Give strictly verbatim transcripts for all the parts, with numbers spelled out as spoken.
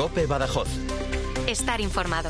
COPE Badajoz. Estar informado.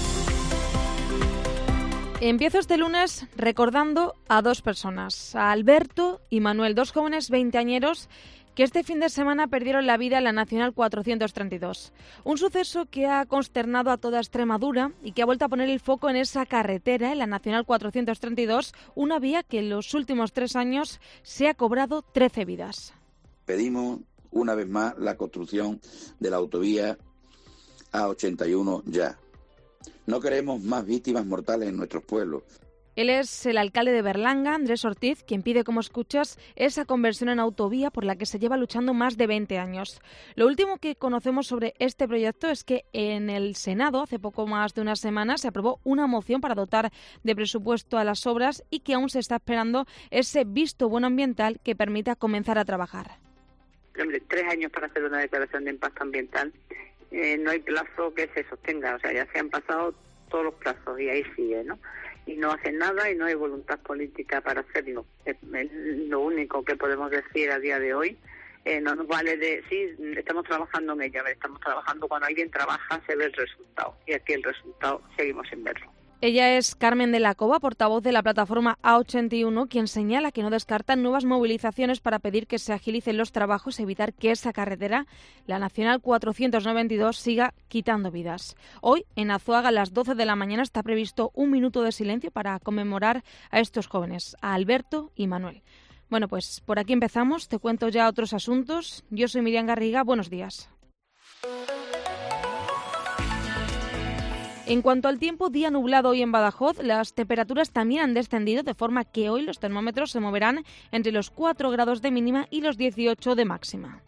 Empiezo este lunes recordando a dos personas, a Alberto y Manuel, dos jóvenes veinteañeros que este fin de semana perdieron la vida en la Nacional cuatrocientos treinta y dos. Un suceso que ha consternado a toda Extremadura y que ha vuelto a poner el foco en esa carretera, en la Nacional cuatrocientos treinta y dos, una vía que en los últimos tres años se ha cobrado trece vidas. Pedimos una vez más la construcción de la autovía A ochenta y uno ya. No queremos más víctimas mortales en nuestros pueblos. Él es el alcalde de Berlanga, Andrés Ortiz, quien pide, como escuchas, esa conversión en autovía por la que se lleva luchando más de veinte años. Lo último que conocemos sobre este proyecto es que en el Senado, hace poco más de una semana, se aprobó una moción para dotar de presupuesto a las obras y que aún se está esperando ese visto bueno ambiental que permita comenzar a trabajar. Hombre, tres años para hacer una declaración de impacto ambiental. Eh, no hay plazo que se sostenga, o sea, ya se han pasado todos los plazos y ahí sigue, ¿no? Y no hacen nada y no hay voluntad política para hacerlo. Es, es lo único que podemos decir a día de hoy. Eh, no nos vale de, sí, estamos trabajando en ella, estamos trabajando, cuando alguien trabaja se ve el resultado y aquí el resultado seguimos sin verlo. Ella es Carmen de la Cova, portavoz de la plataforma A ochenta y uno, quien señala que no descartan nuevas movilizaciones para pedir que se agilicen los trabajos y evitar que esa carretera, la Nacional cuatrocientos noventa y dos, siga quitando vidas. Hoy, en Azuaga, a las doce de la mañana, está previsto un minuto de silencio para conmemorar a estos jóvenes, a Alberto y Manuel. Bueno, pues por aquí empezamos. Te cuento ya otros asuntos. Yo soy Miriam Garriga. Buenos días. En cuanto al tiempo, día nublado hoy en Badajoz, las temperaturas también han descendido, de forma que hoy los termómetros se moverán entre los cuatro grados de mínima y los dieciocho de máxima.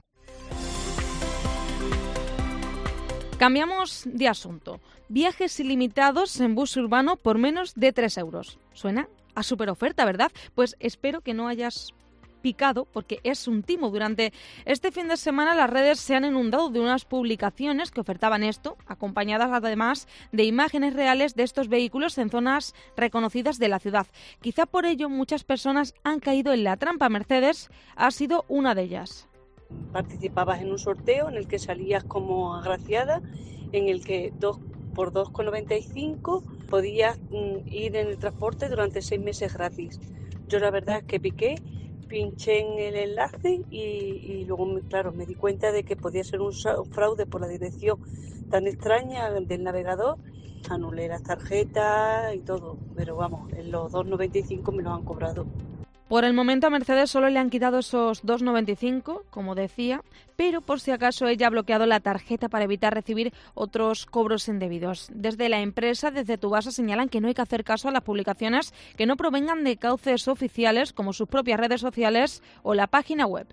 Cambiamos de asunto. Viajes ilimitados en bus urbano por menos de tres euros. Suena a superoferta, ¿verdad? Pues espero que no hayas picado, porque es un timo. Durante este fin de semana las redes se han inundado de unas publicaciones que ofertaban esto, acompañadas además de imágenes reales de estos vehículos en zonas reconocidas de la ciudad. Quizá por ello muchas personas han caído en la trampa. Mercedes ha sido una de ellas. Participabas en un sorteo en el que salías como agraciada, en el que dos por dos con noventa y cinco podías mm, ir en el transporte durante seis meses gratis. Yo la verdad es que piqué, pinché en el enlace y, y luego, claro, me di cuenta de que podía ser un fraude por la dirección tan extraña del navegador. Anulé las tarjetas y todo, pero vamos, en los dos noventa y cinco me los han cobrado. Por el momento a Mercedes solo le han quitado esos dos noventa y cinco, como decía, pero por si acaso ella ha bloqueado la tarjeta para evitar recibir otros cobros indebidos. Desde la empresa, desde Tubasa, señalan que no hay que hacer caso a las publicaciones que no provengan de cauces oficiales como sus propias redes sociales o la página web.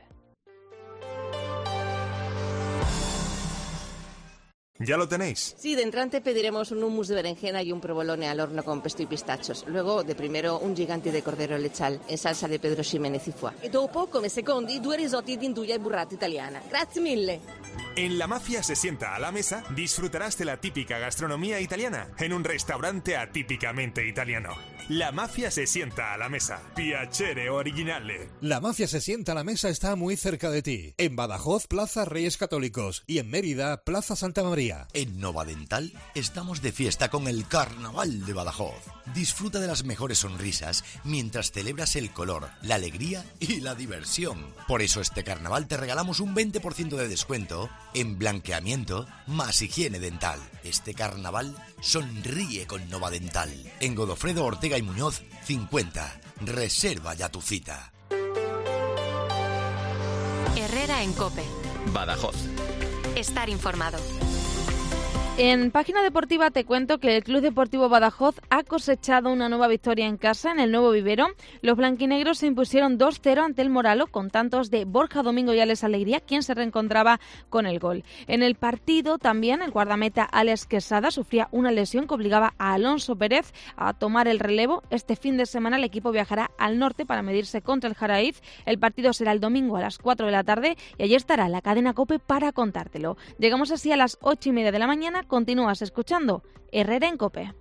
¿Ya lo tenéis? Sí, de entrante pediremos un hummus de berenjena y un provolone al horno con pesto y pistachos. Luego, de primero, un gigante de cordero lechal en salsa di Pedro Ximénez y foie. E dopo, come secondi, due risotti di induja e burrata italiana. Grazie mille. En La Mafia se sienta a la mesa, disfrutarás de la típica gastronomía italiana en un restaurante atípicamente italiano. La Mafia se sienta a la mesa. Piacere originale. La Mafia se sienta a la mesa está muy cerca de ti. En Badajoz, Plaza Reyes Católicos. Y en Mérida, Plaza Santa María. En Novadental estamos de fiesta con el Carnaval de Badajoz. Disfruta de las mejores sonrisas mientras celebras el color, la alegría y la diversión. Por eso este carnaval te regalamos un veinte por ciento de descuento en blanqueamiento más higiene dental. Este carnaval sonríe con Novadental. En Godofredo Ortega y Muñoz cincuenta. Reserva ya tu cita. Herrera en COPE. Badajoz. Estar informado. En página deportiva te cuento que el Club Deportivo Badajoz ha cosechado una nueva victoria en casa en el Nuevo Vivero. Los blanquinegros se impusieron dos cero ante el Moralo con tantos de Borja Domingo y Alex Alegría, quien se reencontraba con el gol. En el partido también el guardameta Alex Quesada sufría una lesión que obligaba a Alonso Pérez a tomar el relevo. Este fin de semana el equipo viajará al norte para medirse contra el Jaraíz. El partido será el domingo a las cuatro de la tarde y allí estará la cadena COPE para contártelo. Llegamos así a las ocho y media de la mañana. Continúas escuchando Herrera en COPE.